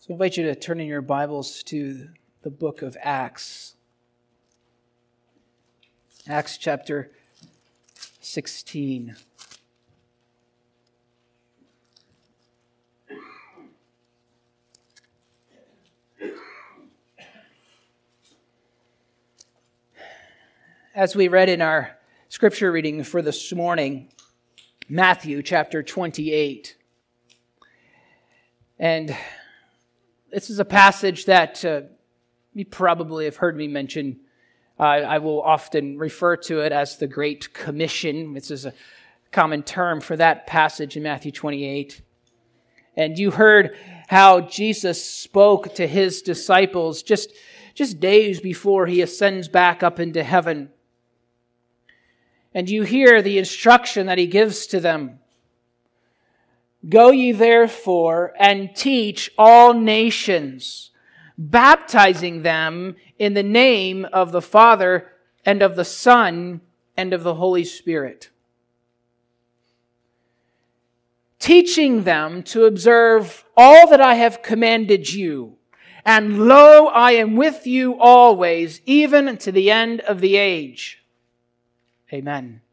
So I invite you to turn in your Bibles to the book of Acts. Acts chapter 16. As we read in our scripture reading for this morning, Matthew chapter 28. And this is a passage that you probably have heard me mention. I will often refer to it as the Great Commission. This is a common term for that passage in Matthew 28. And you heard how Jesus spoke to his disciples just days before he ascends back up into heaven. And you hear the instruction that he gives to them. Go ye therefore and teach all nations, baptizing them in the name of the Father and of the Son and of the Holy Spirit. Teaching them to observe all that I have commanded you. And lo, I am with you always, even to the end of the age. Amen.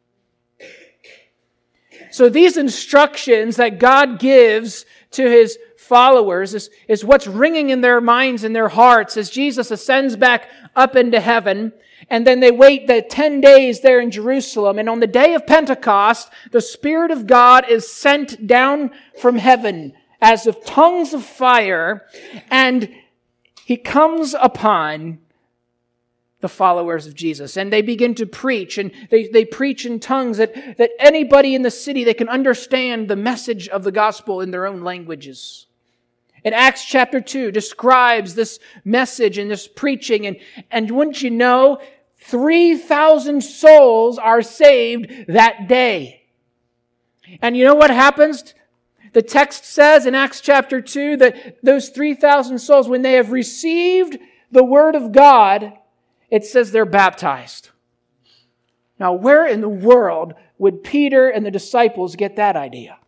So these instructions that God gives to his followers is what's ringing in their minds and their hearts as Jesus ascends back up into heaven. And then they wait the 10 days there in Jerusalem. And on the day of Pentecost, the Spirit of God is sent down from heaven as of tongues of fire. And he comes upon the followers of Jesus. And they begin to preach, and they preach in tongues that anybody in the city, they can understand the message of the gospel in their own languages. And Acts chapter 2 describes this message and this preaching, and wouldn't you know, 3,000 souls are saved that day. And you know what happens? The text says in Acts chapter 2 that those 3,000 souls, when they have received the word of God, it says they're baptized. Now, where in the world would Peter and the disciples get that idea?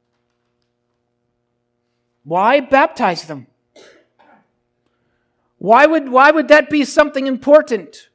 Why baptize them? Why would that be something important?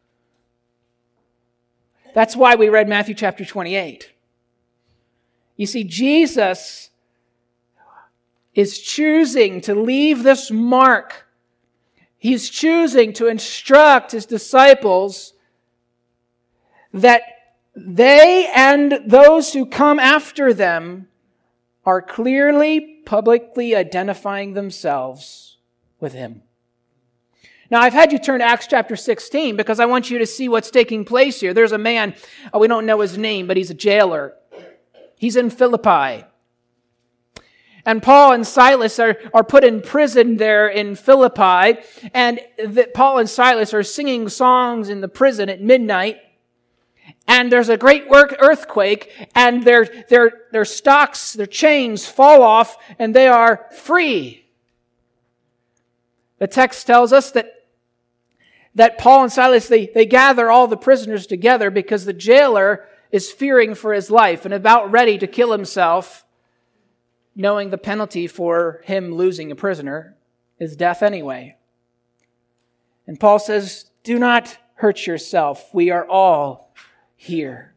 That's why we read Matthew chapter 28. You see, Jesus is choosing to leave this mark. He's choosing to instruct his disciples that they and those who come after them are clearly, publicly identifying themselves with him. Now, I've had you turn to Acts chapter 16 because I want you to see what's taking place here. There's a man, we don't know his name, but he's a jailer. He's in Philippi. And Paul and Silas are put in prison there in Philippi. And Paul and Silas are singing songs in the prison at midnight. And there's a great earthquake. And their stocks, their chains fall off. And they are free. The text tells us that Paul and Silas, they gather all the prisoners together because the jailer is fearing for his life and about ready to kill himself, knowing the penalty for him losing a prisoner is death anyway. And Paul says, do not hurt yourself. We are all here.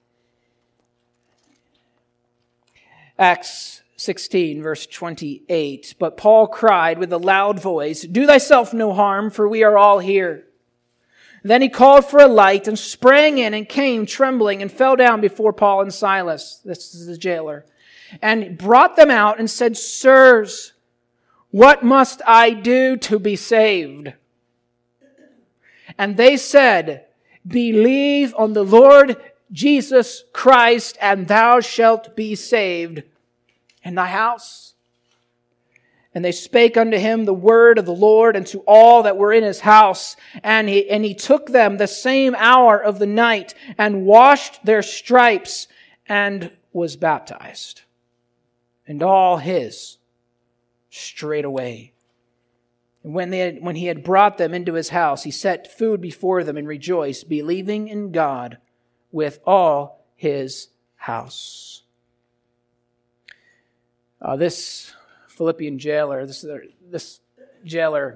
Acts 16, verse 28. But Paul cried with a loud voice, do thyself no harm, for we are all here. Then he called for a light and sprang in and came trembling and fell down before Paul and Silas. This is the jailer. And brought them out and said, sirs, what must I do to be saved? And they said, believe on the Lord Jesus Christ, and thou shalt be saved in thy house. And they spake unto him the word of the Lord and to all that were in his house. And he took them the same hour of the night and washed their stripes and was baptized. And all his straightway. And when he had brought them into his house, he set food before them and rejoiced, believing in God with all his house. This Philippian jailer, this jailer,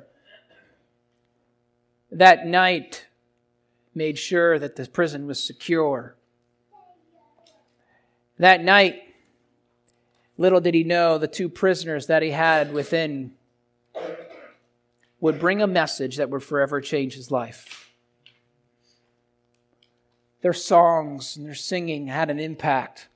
that night made sure that the prison was secure. That night, little did he know the two prisoners that he had within would bring a message that would forever change his life. Their songs and their singing had an impact.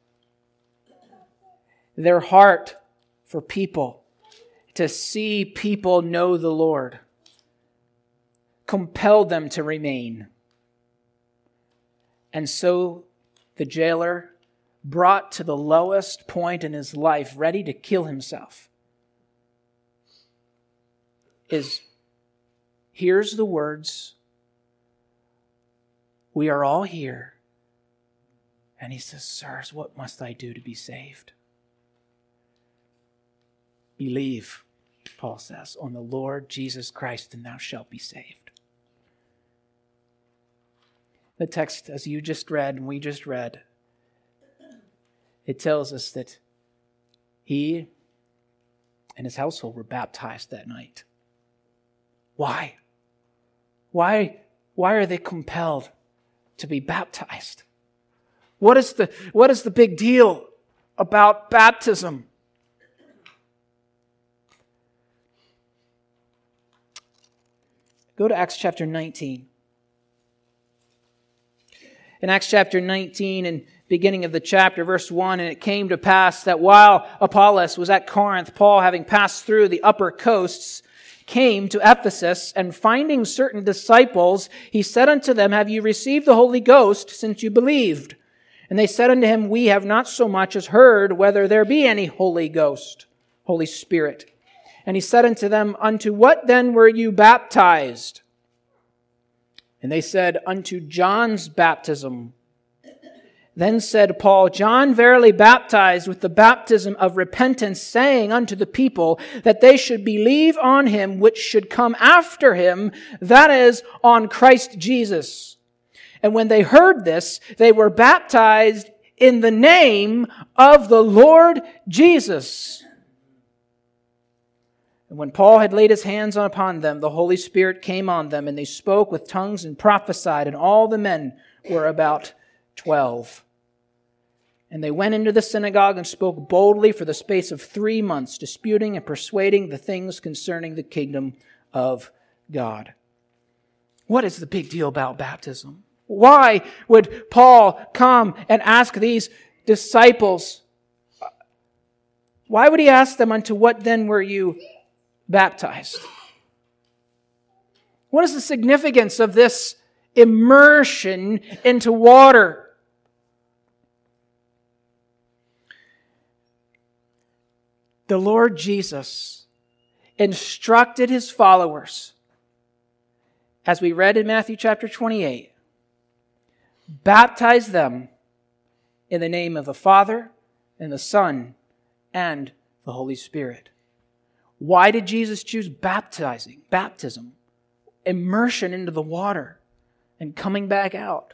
Their heart for people, to see people know the Lord, compelled them to remain. And so the jailer, brought to the lowest point in his life, ready to kill himself, hears the words, "We are all here." And he says, "Sirs, what must I do to be saved?" "Believe," Paul says, "on the Lord Jesus Christ, and thou shalt be saved." The text, as you just read and we just read, it tells us that he and his household were baptized that night. Why? Why are they compelled to be baptized? What is the big deal about baptism? Go to Acts chapter 19. In Acts chapter 19 and beginning of the chapter, verse 1, "And it came to pass that while Apollos was at Corinth, Paul, having passed through the upper coasts, came to Ephesus, and finding certain disciples, he said unto them, Have you received the Holy Ghost since you believed? And they said unto him, We have not so much as heard whether there be any Holy Ghost, Holy Spirit. And he said unto them, Unto what then were you baptized? And they said, Unto John's baptism. Then said Paul, John verily baptized with the baptism of repentance, saying unto the people that they should believe on him which should come after him, that is, on Christ Jesus. And when they heard this, they were baptized in the name of the Lord Jesus. And when Paul had laid his hands upon them, the Holy Spirit came on them, and they spoke with tongues and prophesied, and all the men were about 12. And they went into the synagogue and spoke boldly for the space of 3 months, disputing and persuading the things concerning the kingdom of God. What is the big deal about baptism? Why would Paul come and ask these disciples? Why would he ask them, Unto what then were you baptized? What is the significance of this immersion into water? The Lord Jesus instructed his followers, as we read in Matthew chapter 28, baptize them in the name of the Father and the Son and the Holy Spirit. Why did Jesus choose baptism, immersion into the water and coming back out?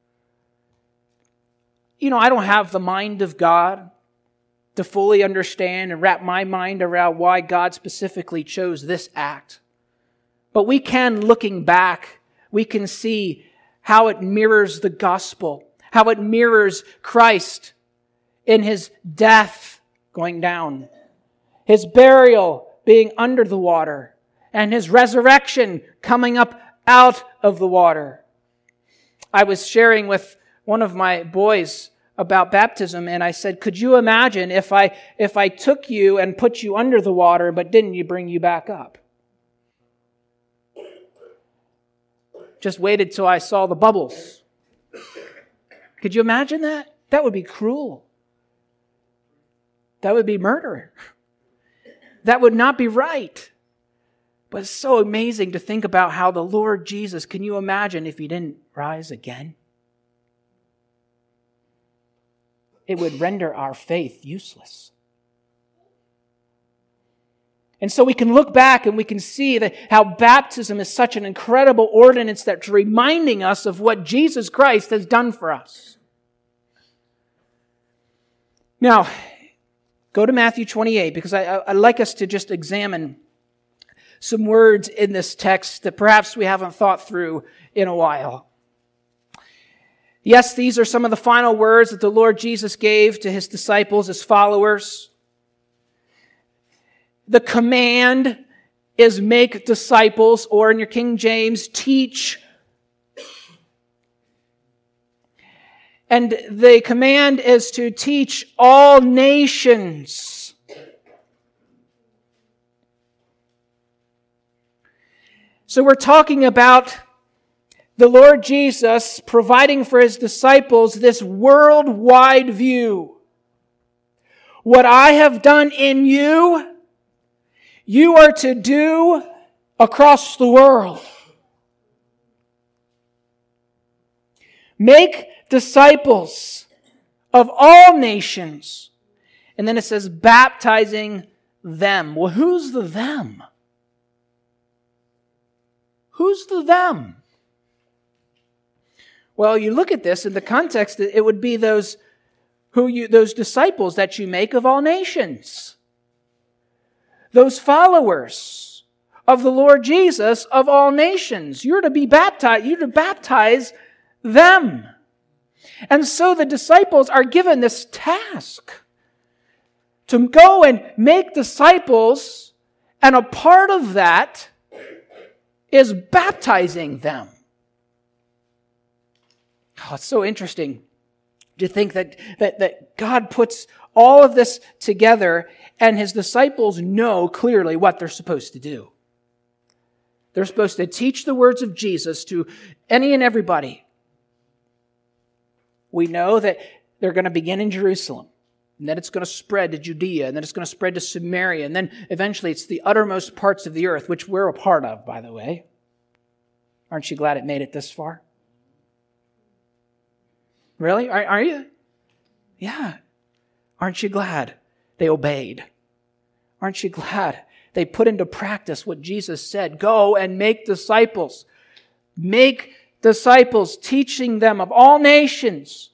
I don't have the mind of God to fully understand and wrap my mind around why God specifically chose this act. But we can, looking back, we can see how it mirrors the gospel, how it mirrors Christ in his death going down, his burial being under the water, and his resurrection coming up out of the water. I was sharing with one of my boys about baptism, and I said, could you imagine if I took you and put you under the water, but didn't bring you back up? Just waited till I saw the bubbles. Could you imagine that? That would be cruel. That would be murder. That would not be right. But it's so amazing to think about how the Lord Jesus, can you imagine if he didn't rise again? It would render our faith useless. And so we can look back and we can see that how baptism is such an incredible ordinance that's reminding us of what Jesus Christ has done for us. Now, Go to Matthew 28, because I'd like us to just examine some words in this text that perhaps we haven't thought through in a while. Yes, these are some of the final words that the Lord Jesus gave to his disciples, his followers. The command is make disciples, or in your King James, teach. And the command is to teach all nations. So we're talking about the Lord Jesus providing for his disciples this worldwide view. What I have done in you, you are to do across the world. Make disciples of all nations. And then it says, baptizing them. Well, who's the them? Who's the them? Well, you look at this in the context, it would be those disciples that you make of all nations. Those followers of the Lord Jesus of all nations. You're to be baptized. You're to baptize them. And so the disciples are given this task to go and make disciples, and a part of that is baptizing them. Oh, it's so interesting to think that God puts all of this together and his disciples know clearly what they're supposed to do. They're supposed to teach the words of Jesus to any and everybody. We know that they're going to begin in Jerusalem, and then it's going to spread to Judea, and then it's going to spread to Samaria, and then eventually it's the uttermost parts of the earth, which we're a part of, by the way. Aren't you glad it made it this far? Really? Are you? Yeah. Aren't you glad they obeyed? Aren't you glad they put into practice what Jesus said? Go and make disciples. Make disciples, teaching them of all nations.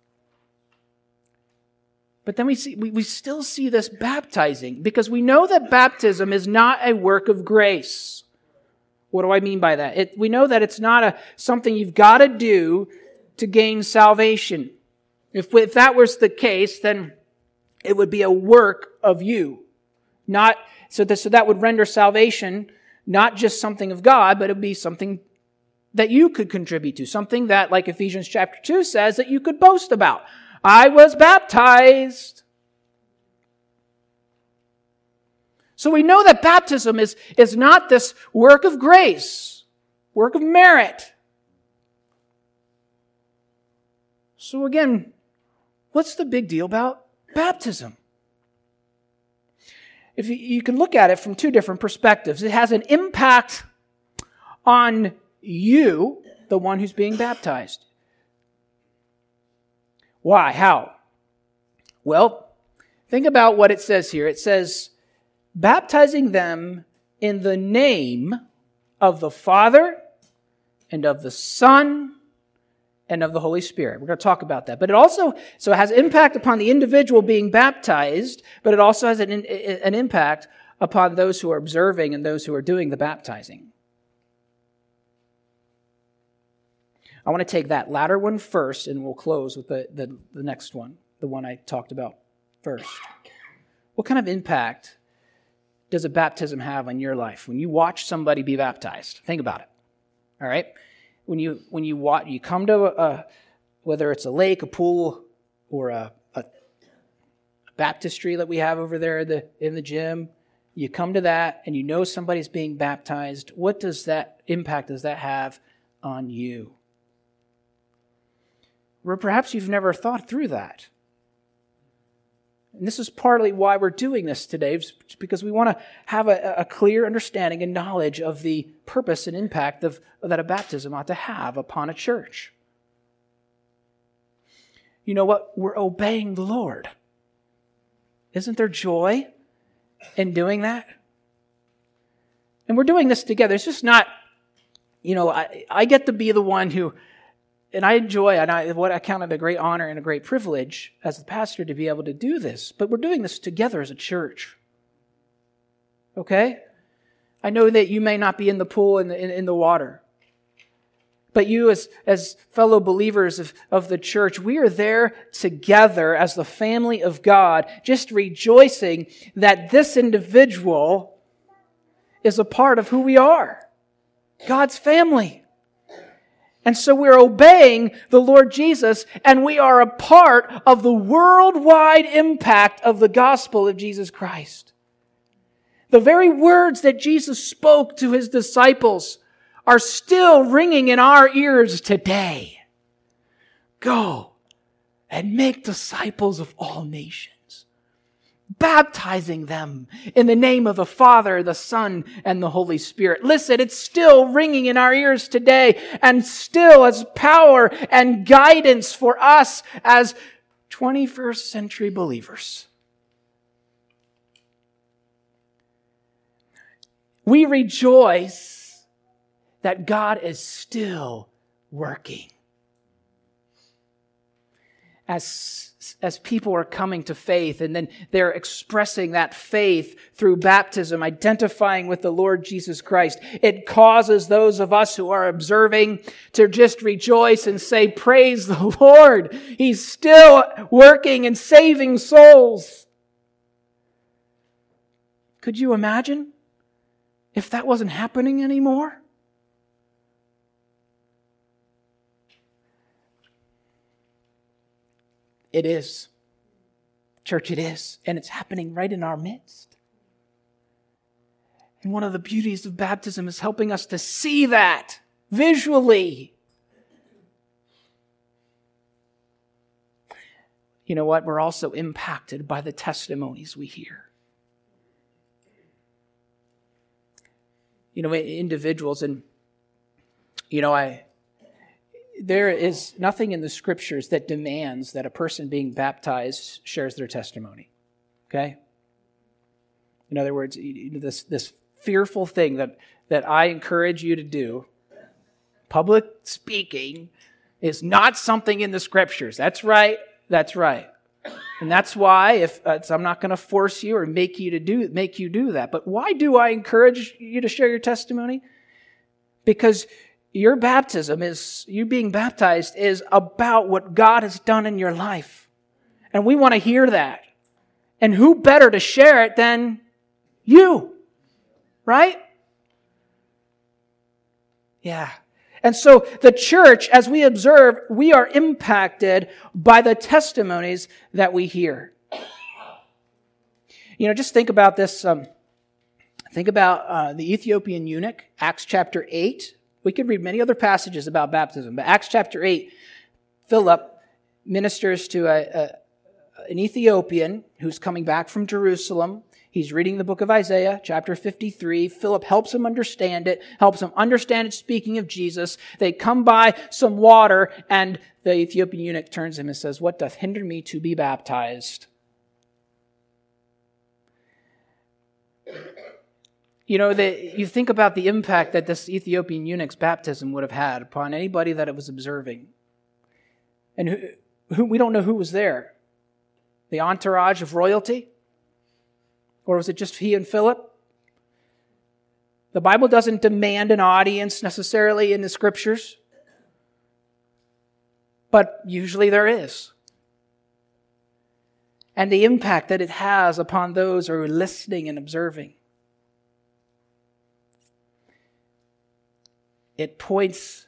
But then we still see this baptizing, because we know that baptism is not a work of grace. What do I mean by that? We know that it's not something you've got to do to gain salvation. If that was the case, then it would be a work of you. So that would render salvation not just something of God, but it would be something that you could contribute to. Something that, like Ephesians chapter 2 says, that you could boast about. I was baptized. So we know that baptism is not this work of grace, work of merit. So again, what's the big deal about baptism? If you can look at it from two different perspectives. It has an impact on you, the one who's being baptized. Why? How? Well, think about what it says here. It says, baptizing them in the name of the Father and of the Son and of the Holy Spirit. We're going to talk about that. But it has impact upon the individual being baptized, but it also has an impact upon those who are observing and those who are doing the baptizing. I want to take that latter one first, and we'll close with the next one, the one I talked about first. What kind of impact does a baptism have on your life? When you watch somebody be baptized, think about it. All right? When you come to whether it's a lake, a pool, or a baptistry that we have over there in the gym, you come to that and you know somebody's being baptized. What impact does that have on you? Or perhaps you've never thought through that. And this is partly why we're doing this today, because we want to have a clear understanding and knowledge of the purpose and impact that a baptism ought to have upon a church. You know what? We're obeying the Lord. Isn't there joy in doing that? And we're doing this together. It's just not, I get to be the one who And I enjoy, what I count it a great honor and a great privilege as the pastor to be able to do this. But we're doing this together as a church. Okay? I know that you may not be in the pool in the water. But you as fellow believers of the church, we are there together as the family of God, just rejoicing that this individual is a part of who we are. God's family. And so we're obeying the Lord Jesus, and we are a part of the worldwide impact of the gospel of Jesus Christ. The very words that Jesus spoke to His disciples are still ringing in our ears today. Go and make disciples of all nations, baptizing them in the name of the Father, the Son, and the Holy Spirit. Listen, it's still ringing in our ears today and still has power and guidance for us as 21st century believers. We rejoice that God is still working. As people are coming to faith and then they're expressing that faith through baptism, identifying with the Lord Jesus Christ, it causes those of us who are observing to just rejoice and say, praise the Lord. He's still working and saving souls. Could you imagine if that wasn't happening anymore? It is. Church, it is. And it's happening right in our midst. And one of the beauties of baptism is helping us to see that visually. You know what? We're also impacted by the testimonies we hear. You know, individuals, and, you know, there is nothing in the Scriptures that demands that a person being baptized shares their testimony. Okay? In other words, this fearful thing that I encourage you to do, public speaking, is not something in the Scriptures. That's right. That's right. And that's why I'm not going to force you or make you do that. But why do I encourage you to share your testimony? Because your baptism you being baptized is about what God has done in your life. And we want to hear that. And who better to share it than you? Right? Yeah. And so the church, as we observe, we are impacted by the testimonies that we hear. You know, just think about this. Think about the Ethiopian eunuch, Acts chapter 8. We could read many other passages about baptism, but Acts chapter 8, Philip ministers to an Ethiopian who's coming back from Jerusalem. He's reading the book of Isaiah, chapter 53. Philip helps him understand it, speaking of Jesus. They come by some water, and the Ethiopian eunuch turns to him and says, "What doth hinder me to be baptized?" You know, you think about the impact that this Ethiopian eunuch's baptism would have had upon anybody that it was observing. And who we don't know who was there. The entourage of royalty? Or was it just he and Philip? The Bible doesn't demand an audience necessarily in the Scriptures. But usually there is. And the impact that it has upon those who are listening and observing. It points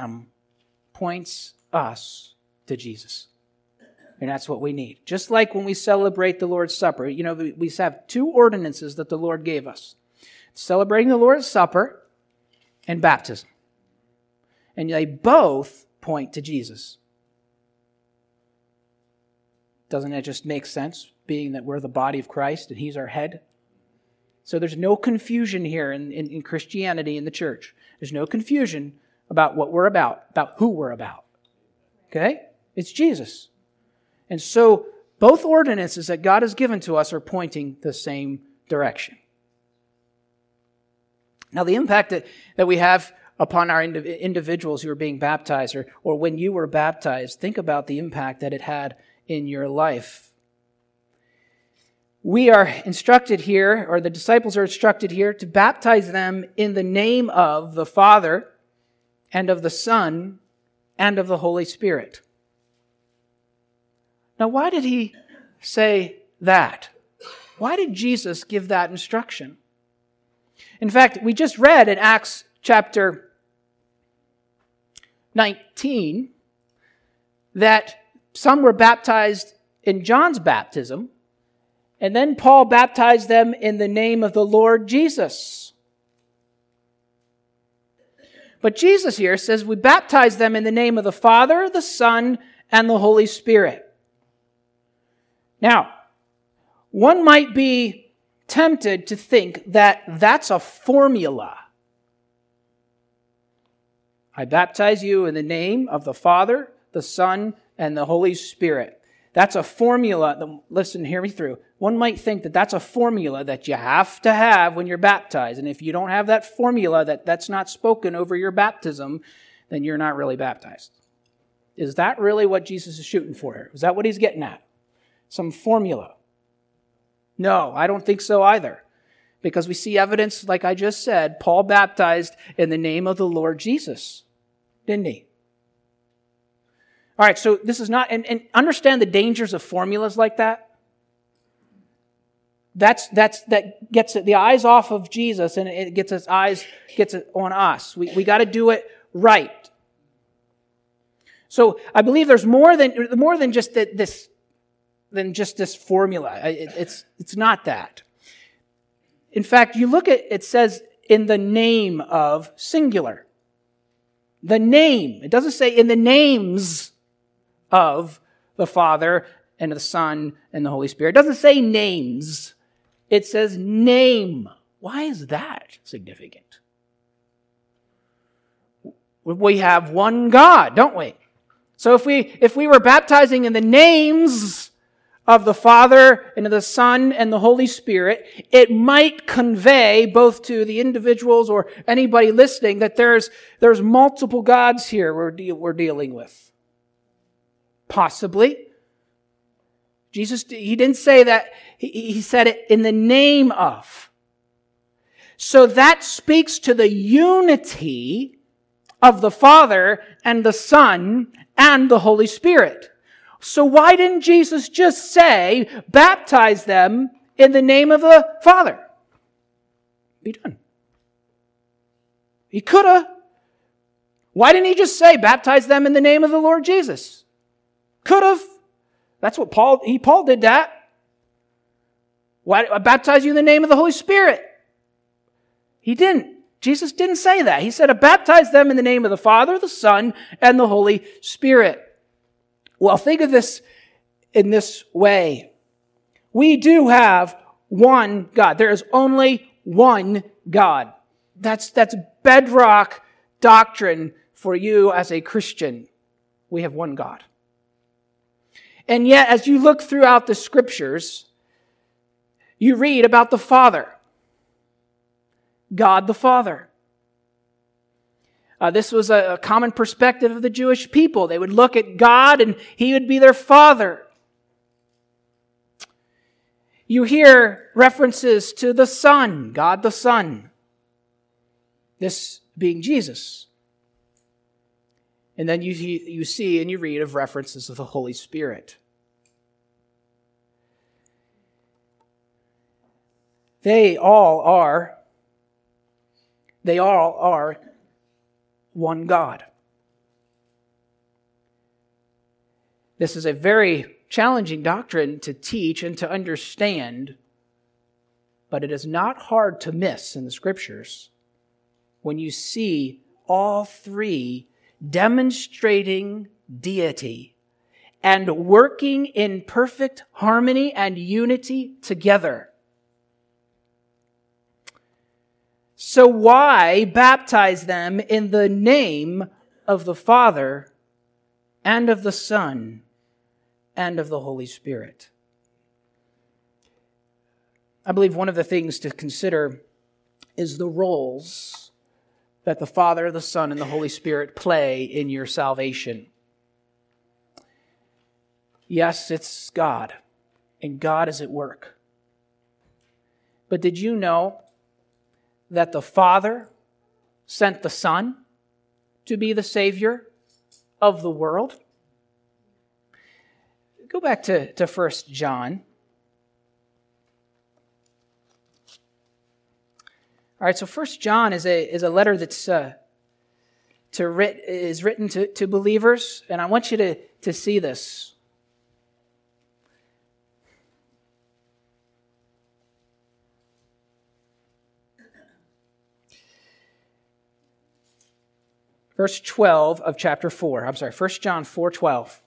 us to Jesus. And that's what we need. Just like when we celebrate the Lord's Supper, you know, we have two ordinances that the Lord gave us. Celebrating the Lord's Supper and baptism. And they both point to Jesus. Doesn't that just make sense, being that we're the body of Christ and He's our head? So there's no confusion here in Christianity in the church. There's no confusion about what we're about who we're about. Okay? It's Jesus. And so both ordinances that God has given to us are pointing the same direction. Now the impact that we have upon our individuals who are being baptized, or when you were baptized, think about the impact that it had in your life. We are instructed here, or the disciples are instructed here, to baptize them in the name of the Father and of the Son and of the Holy Spirit. Now, why did he say that? Why did Jesus give that instruction? In fact, we just read in Acts chapter 19 that some were baptized in John's baptism, and then Paul baptized them in the name of the Lord Jesus. But Jesus here says we baptize them in the name of the Father, the Son, and the Holy Spirit. Now, one might be tempted to think that that's a formula. I baptize you in the name of the Father, the Son, and the Holy Spirit. That's a formula. Listen, hear me through. One might think that that's a formula that you have to have when you're baptized. And if you don't have that formula, that's not spoken over your baptism, then you're not really baptized. Is that really what Jesus is shooting for here? Is that what he's getting at? Some formula? No, I don't think so either. Because we see evidence, like I just said, Paul baptized in the name of the Lord Jesus, didn't he? All right, so this is not, and understand the dangers of formulas like that. That gets the eyes off of Jesus, and it gets it on us. We got to do it right. So I believe there's more than just this formula. It's not that. In fact, you look at it says in the name of singular. The name. It doesn't say in the names of the Father and the Son and the Holy Spirit. It doesn't say names. It says name. Why is that significant? We have one God, don't we? So if we were baptizing in the names of the Father and of the Son and the Holy Spirit, it might convey both to the individuals or anybody listening that there's multiple gods here we're dealing with. Possibly. Jesus, he didn't say that. He said it in the name of. So that speaks to the unity of the Father and the Son and the Holy Spirit. So why didn't Jesus just say, baptize them in the name of the Father? Be done. He could have. Why didn't he just say, baptize them in the name of the Lord Jesus? Could have. That's what Paul did that. Why I baptize you in the name of the Holy Spirit? He didn't. Jesus didn't say that. He said, I baptize them in the name of the Father, the Son, and the Holy Spirit. Well, think of this in this way. We do have one God. There is only one God. That's bedrock doctrine for you as a Christian. We have one God. And yet, as you look throughout the Scriptures, you read about the Father. God the Father. This was a common perspective of the Jewish people. They would look at God and He would be their Father. You hear references to the Son, God the Son. This being Jesus. And then you see and you read of references of the Holy Spirit. They all are one God. This is a very challenging doctrine to teach and to understand, but it is not hard to miss in the Scriptures when you see all three demonstrating deity and working in perfect harmony and unity together. So why baptize them in the name of the Father and of the Son and of the Holy Spirit? I believe one of the things to consider is the roles that the Father, the Son, and the Holy Spirit play in your salvation. Yes, it's God, and God is at work. But did you know that the Father sent the Son to be the Savior of the world? Go back to 1 John. All right, so 1 John is a letter that's written to believers, and I want you to see this. Verse 12 of chapter 4. 1 John 4:12.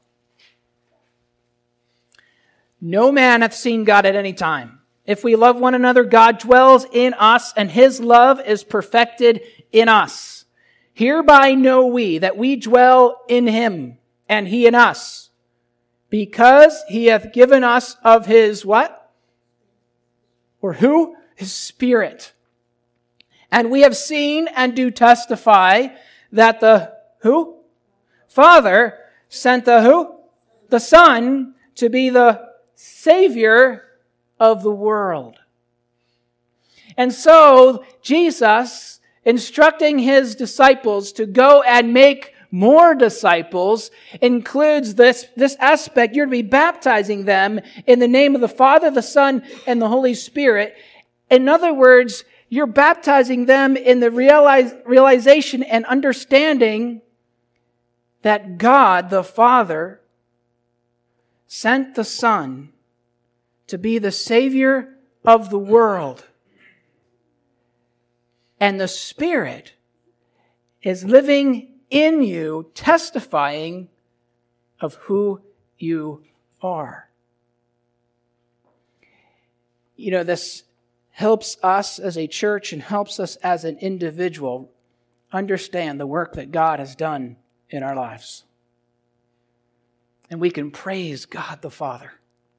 No man hath seen God at any time. If we love one another, God dwells in us, and his love is perfected in us. Hereby know we that we dwell in him, and he in us, because he hath given us of his what? Or who? His Spirit. And we have seen and do testify that the who? Father sent the who? The Son to be the Savior of the world. And so Jesus, instructing his disciples to go and make more disciples, includes this aspect. You're to be baptizing them in the name of the Father, the Son, and the Holy Spirit. In other words, you're baptizing them in the realization and understanding that God, the Father, sent the Son to be the Savior of the world. And the Spirit is living in you, testifying of who you are. You know, this helps us as a church and helps us as an individual understand the work that God has done in our lives. And we can praise God the Father.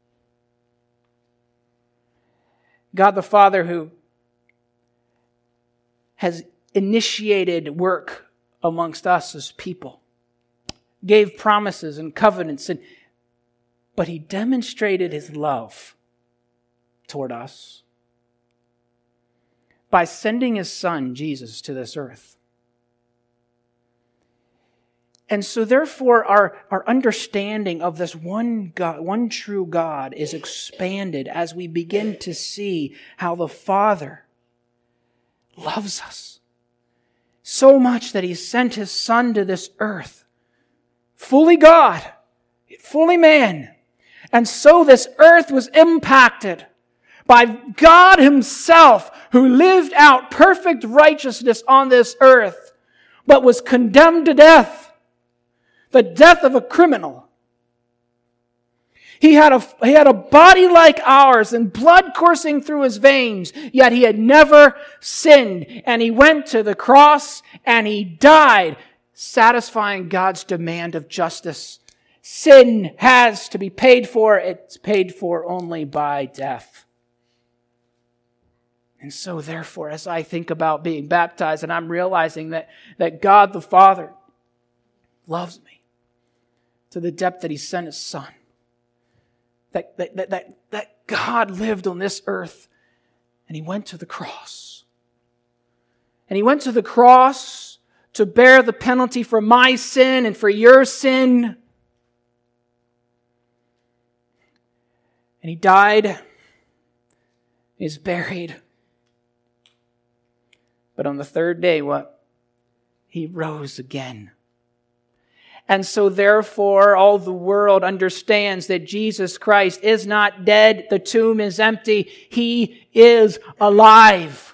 God the Father who has initiated work amongst us as people, gave promises and covenants, but he demonstrated his love toward us by sending his Son, Jesus, to this earth. And so therefore our understanding of this one God, one true God is expanded as we begin to see how the Father loves us so much that he sent his Son to this earth, fully God, fully man. And so this earth was impacted by God himself, who lived out perfect righteousness on this earth, but was condemned to death, the death of a criminal. He had a body like ours and blood coursing through his veins, yet he had never sinned. And he went to the cross and he died, satisfying God's demand of justice. Sin has to be paid for. It's paid for only by death. And so therefore, as I think about being baptized, and I'm realizing that God the Father loves me to the depth that he sent his Son. That God lived on this earth and he went to the cross. And he went to the cross to bear the penalty for my sin and for your sin. And he died. He's buried. But on the third day, what? He rose again. And so therefore, all the world understands that Jesus Christ is not dead. The tomb is empty. He is alive.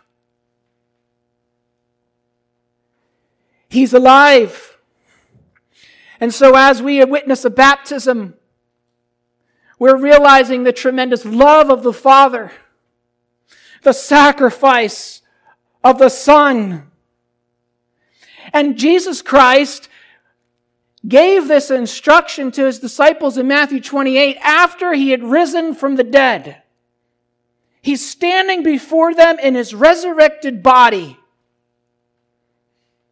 He's alive. And so as we witness a baptism, we're realizing the tremendous love of the Father, the sacrifice of the Son. And Jesus Christ gave this instruction to his disciples in Matthew 28 after he had risen from the dead. He's standing before them in his resurrected body.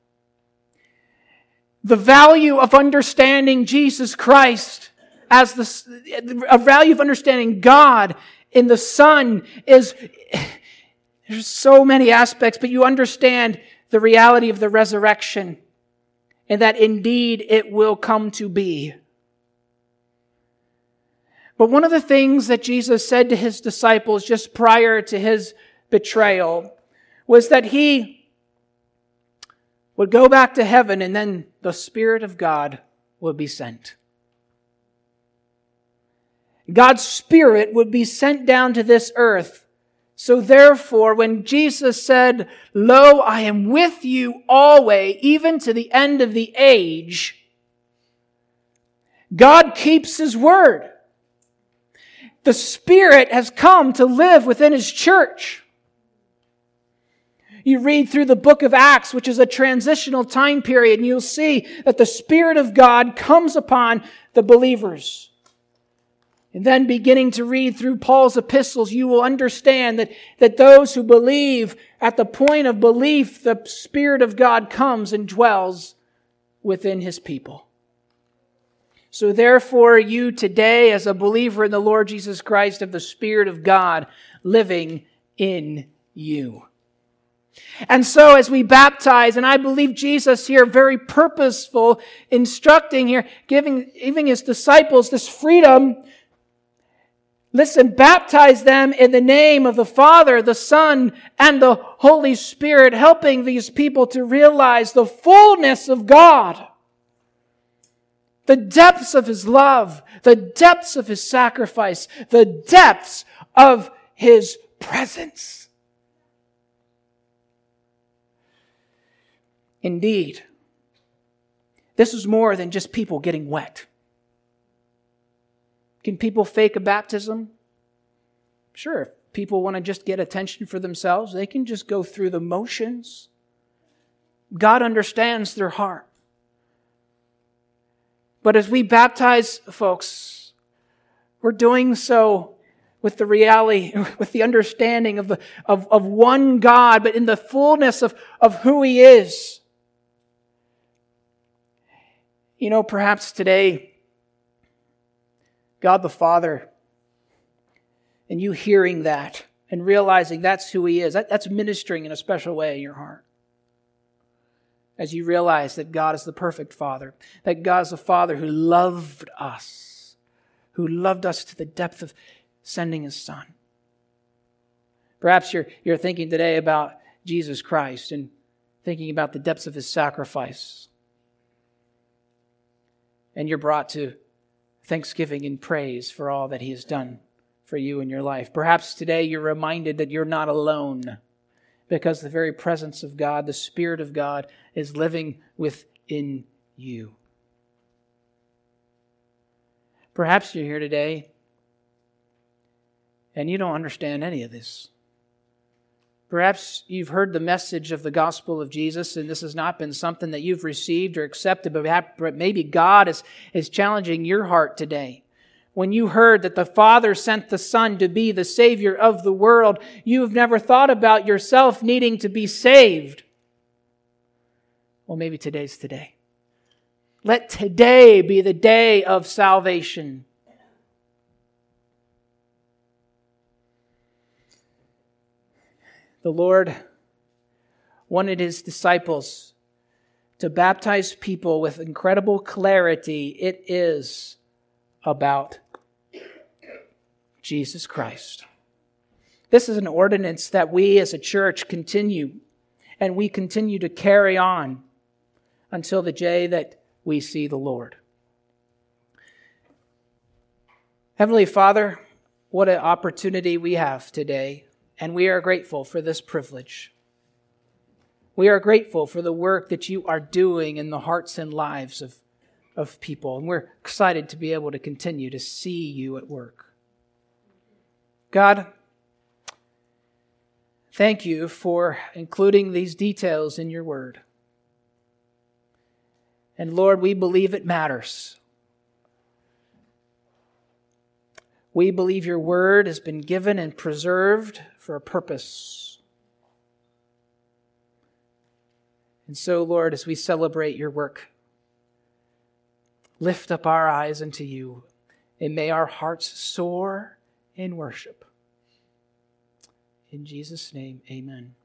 the value of understanding Jesus Christ as a value of understanding God in the Son is, there's so many aspects, but you understand the reality of the resurrection and that indeed it will come to be. But one of the things that Jesus said to his disciples just prior to his betrayal was that he would go back to heaven and then the Spirit of God would be sent. God's Spirit would be sent down to this earth. So therefore, when Jesus said, "Lo, I am with you always, even to the end of the age," God keeps His word. The Spirit has come to live within His church. You read through the book of Acts, which is a transitional time period, and you'll see that the Spirit of God comes upon the believers. And then beginning to read through Paul's epistles, you will understand that those who believe, at the point of belief, the Spirit of God comes and dwells within His people. So therefore, you today, as a believer in the Lord Jesus Christ, have the Spirit of God living in you. And so as we baptize, and I believe Jesus here, very purposeful, instructing here, giving His disciples this freedom. Listen, baptize them in the name of the Father, the Son, and the Holy Spirit, helping these people to realize the fullness of God. The depths of His love, the depths of His sacrifice, the depths of His presence. Indeed, this is more than just people getting wet. Can people fake a baptism? Sure, if people want to just get attention for themselves, they can just go through the motions. God understands their heart. But as we baptize folks, we're doing so with the reality, with the understanding of one God, but in the fullness of who He is. You know, perhaps today, God the Father, and you hearing that and realizing that's who He is, that's ministering in a special way in your heart. As you realize that God is the perfect Father, that God is a Father who loved us to the depth of sending His Son. Perhaps you're thinking today about Jesus Christ and thinking about the depths of His sacrifice. And you're brought to thanksgiving and praise for all that He has done for you in your life. Perhaps today you're reminded that you're not alone, because the very presence of God, the Spirit of God, is living within you. Perhaps you're here today and you don't understand any of this. Perhaps you've heard the message of the gospel of Jesus and this has not been something that you've received or accepted, but maybe God is challenging your heart today. When you heard that the Father sent the Son to be the Savior of the world, you've never thought about yourself needing to be saved. Well, maybe today's today. Let today be the day of salvation. The Lord wanted His disciples to baptize people with incredible clarity. It is about Jesus Christ. This is an ordinance that we as a church continue to carry on until the day that we see the Lord. Heavenly Father, what an opportunity we have today, and we are grateful for this privilege. We are grateful for the work that You are doing in the hearts and lives of people, and we're excited to be able to continue to see You at work. God, thank You for including these details in Your word. And Lord, we believe it matters. We believe Your word has been given and preserved for a purpose. And so, Lord, as we celebrate Your work lift up our eyes unto you, and may our hearts soar in worship. In Jesus' name, amen.